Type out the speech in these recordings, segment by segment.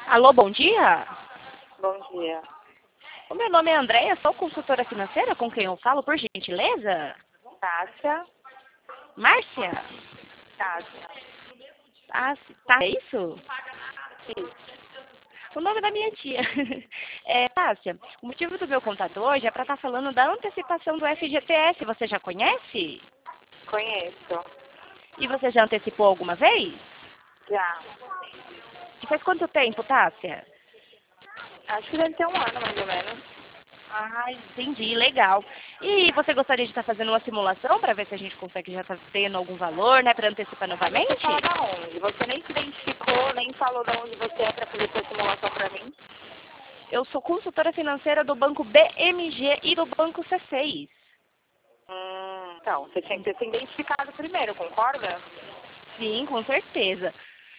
Alô, bom dia. Bom dia. O meu nome é Andréia, sou consultora financeira, com quem eu falo, por gentileza? Tássia. Márcia? Tássia. Tá, é isso? Sim. O nome da minha tia. Tássia, o motivo do meu contato hoje é para estar falando da antecipação do FGTS. Você já conhece? Conheço. E você já antecipou alguma vez? Já. E faz quanto tempo, Tássia? Acho que deve ter um ano, mais ou menos. Ah, entendi, legal. E você gostaria de estar fazendo uma simulação para ver se a gente consegue já estar tendo algum valor, né, para antecipar Mas você novamente? fala da onde? Você nem se identificou, nem falou da onde você é para fazer sua simulação para mim. Eu sou consultora financeira do Banco BMG e do Banco C6. Então, você tinha que ter se identificado primeiro, concorda? Sim, com certeza.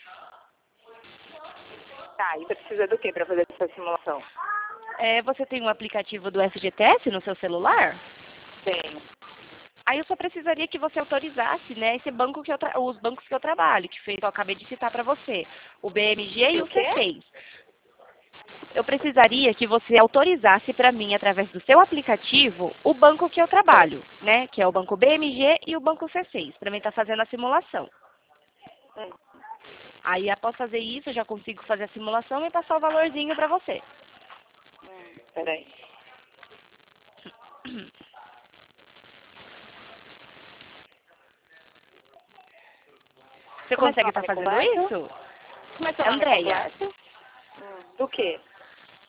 Tá, e você precisa do que para fazer essa simulação? Você tem um aplicativo do FGTS no seu celular? Tenho. Aí eu só precisaria que você autorizasse, né, esse banco que os bancos que eu trabalho, eu acabei de citar para você, o BMG e E o o quê? C6. Eu precisaria que você autorizasse para mim, através do seu aplicativo, o banco que eu trabalho, né, que é o Banco BMG e o Banco C6, para mim estar fazendo a simulação. Hum, Aí, após fazer isso, eu já consigo fazer a simulação e passar o valorzinho para você. peraí. Você Como é seu consegue estar nome fazendo completo? isso? Como é seu nome Andréia. completo? Do quê?